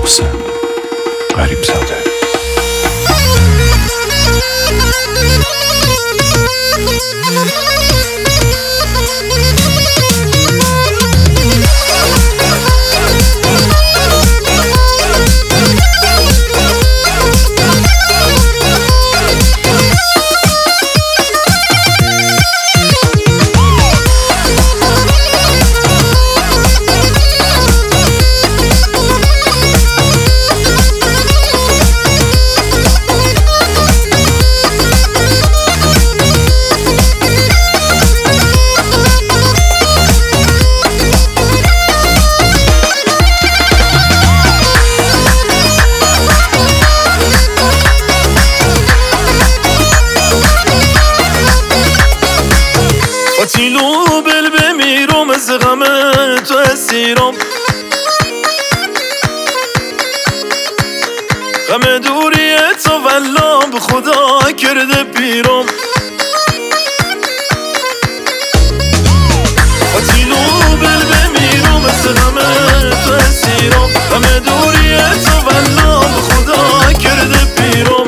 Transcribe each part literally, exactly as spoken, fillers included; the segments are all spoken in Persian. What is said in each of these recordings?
محسن غریب زاده. قتیلو بل بمیرم از غم تو اسیرم، غم دوری تو والله به خدا کرده پیرم. قتیلو بل بمیرم از غم تو اسیرم، غم دوری تو والله به خدا کرده پیرم.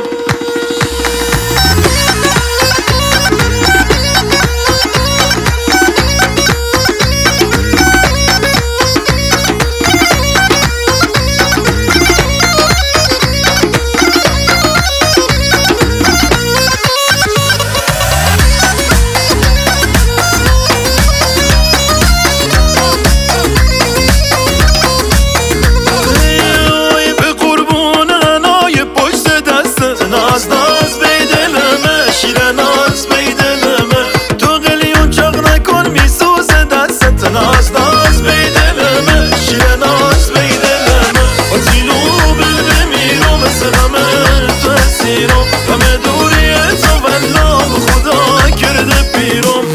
ناز ناز بیدلمه شیر ناز بیدلمه، تو قلیون چاق نکن میسوز دستت. ناز ناز بیدلمه شیر ناز بیدلمه، قتیلو بل بمیرم از غم تو اسیرم، غم دوری تو والله به خدا کرده پیرم.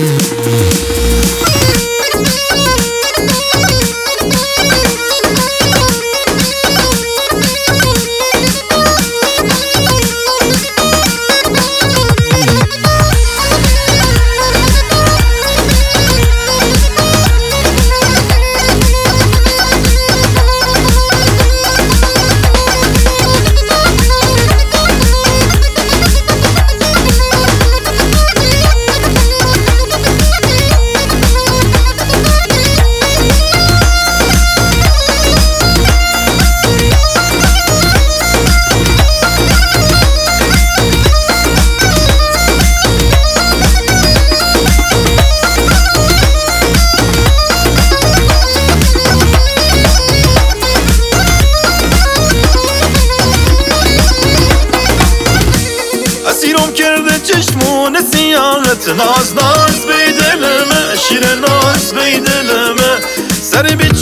اسیرم کرده چشمون سیاهت، ناز ناز بیدلمه شیر ناز بیدلمه، سر بی